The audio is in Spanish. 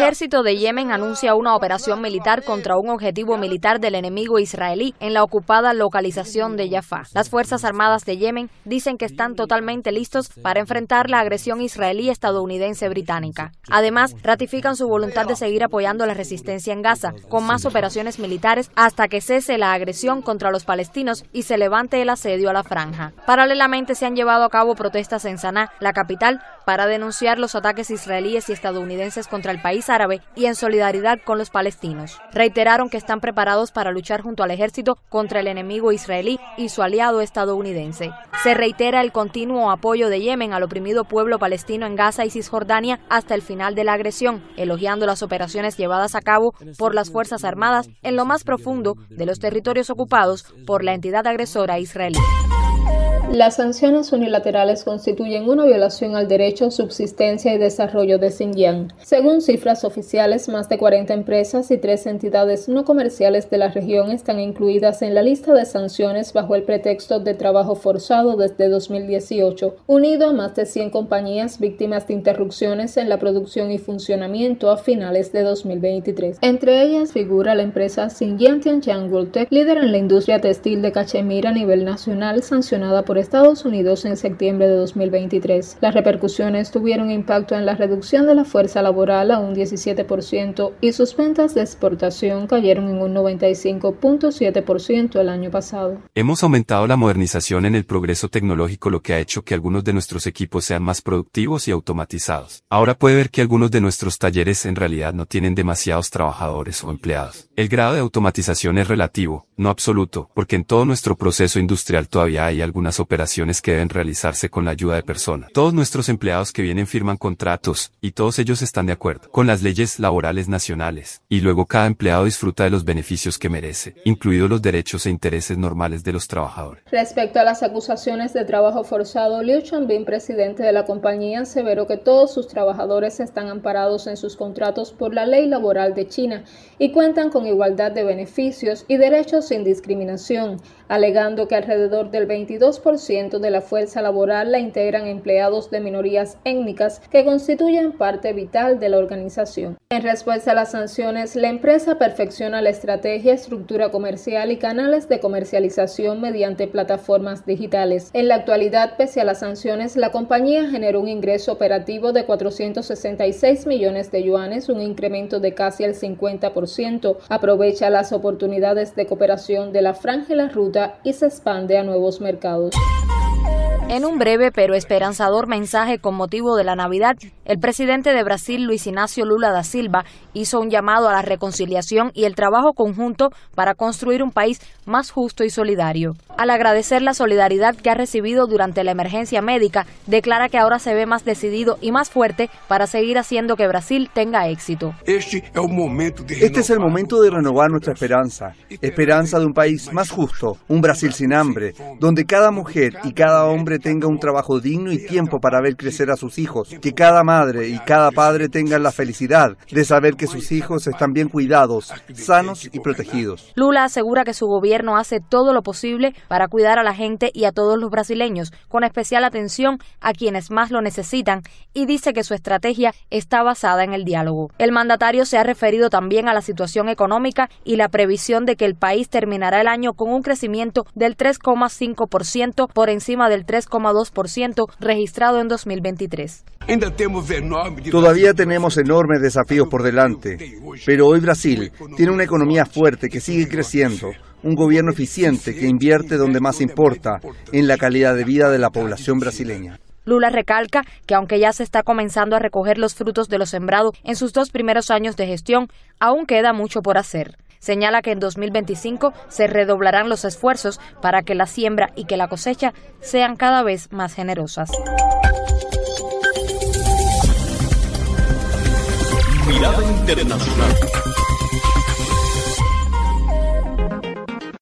ejército de Yemen anuncia una operación militar contra un objetivo militar del enemigo israelí en la ocupada localización de Jaffa. Las Fuerzas Armadas de Yemen dicen que están totalmente listos para enfrentar la agresión israelí estadounidense británica. Además, ratifican su voluntad de seguir apoyando la resistencia en Gaza, con más operaciones militares hasta que cese la agresión contra los palestinos y se levante el asedio a la franja. Paralelamente, se han llevado a cabo protestas en Saná, la capital, para denunciar los ataques israelíes y estadounidenses contra el país árabe y en solidaridad con los palestinos. Reiteraron que están preparados para luchar junto al ejército contra el enemigo israelí y su aliado estadounidense. Se reitera el continuo apoyo de Yemen al oprimido pueblo palestino en Gaza y Cisjordania hasta el final de la agresión, elogiando las operaciones llevadas a cabo por las Fuerzas Armadas en lo más profundo de los territorios ocupados por la entidad agresora israelí. Las sanciones unilaterales constituyen una violación al derecho, subsistencia y desarrollo de Xinjiang. Según cifras oficiales, más de 40 empresas y 3 entidades no comerciales de la región están incluidas en la lista de sanciones bajo el pretexto de trabajo forzado desde 2018, unido a más de 100 compañías víctimas de interrupciones en la producción y funcionamiento a finales de 2023. Entre ellas figura la empresa Xinjiang Tianjiang Gultec, líder en la industria textil de cachemira a nivel nacional, sancionada por Estados Unidos en septiembre de 2023. Las repercusiones tuvieron impacto en la reducción de la fuerza laboral a un 17% y sus ventas de exportación cayeron en un 95.7% el año pasado. Hemos aumentado la modernización en el progreso tecnológico, lo que ha hecho que algunos de nuestros equipos sean más productivos y automatizados. Ahora puede ver que algunos de nuestros talleres en realidad no tienen demasiados trabajadores o empleados. El grado de automatización es relativo, no absoluto, porque en todo nuestro proceso industrial todavía hay algunas operaciones que deben realizarse con la ayuda de personas. Todos nuestros empleados que vienen firman contratos, y todos ellos están de acuerdo con las leyes laborales nacionales, y luego cada empleado disfruta de los beneficios que merece, incluidos los derechos e intereses normales de los trabajadores. Respecto a las acusaciones de trabajo forzado, Liu Chonbin, presidente de la compañía, aseveró que todos sus trabajadores están amparados en sus contratos por la ley laboral de China y cuentan con igualdad de beneficios y derechos sin discriminación, alegando que alrededor del 22% de la fuerza laboral la integran empleados de minorías étnicas que constituyen parte vital de la organización. En respuesta a las sanciones, la empresa perfecciona la estrategia, estructura comercial y canales de comercialización mediante plataformas digitales. En la actualidad, pese a las sanciones, la compañía generó un ingreso operativo de 466 millones de yuanes, un incremento de casi el 50%, aprovecha las oportunidades de cooperación de la Franja y la Ruta y se expande a nuevos mercados. En un breve pero esperanzador mensaje con motivo de la Navidad, el presidente de Brasil, Luiz Inácio Lula da Silva, hizo un llamado a la reconciliación y el trabajo conjunto para construir un país más justo y solidario. Al agradecer la solidaridad que ha recibido durante la emergencia médica, declara que ahora se ve más decidido y más fuerte para seguir haciendo que Brasil tenga éxito. Este es el momento de renovar nuestra esperanza de un país más justo, un Brasil sin hambre, donde cada mujer y cada hombre tenga un trabajo digno y tiempo para ver crecer a sus hijos, que cada madre y cada padre tengan la felicidad de saber que sus hijos están bien cuidados, sanos y protegidos. Lula asegura que su gobierno hace todo lo posible para cuidar a la gente y a todos los brasileños, con especial atención a quienes más lo necesitan, y dice que su estrategia está basada en el diálogo. El mandatario se ha referido también a la situación económica y la previsión de que el país terminará el año con un crecimiento del 3,5% por encima del 3,2% registrado en 2023. Todavía tenemos enormes desafíos por delante, pero hoy Brasil tiene una economía fuerte que sigue creciendo, un gobierno eficiente que invierte donde más importa, en la calidad de vida de la población brasileña. Lula recalca que aunque ya se está comenzando a recoger los frutos de lo sembrado en sus 2 primeros años de gestión, aún queda mucho por hacer. Señala que en 2025 se redoblarán los esfuerzos para que la siembra y que la cosecha sean cada vez más generosas. Mirada Internacional.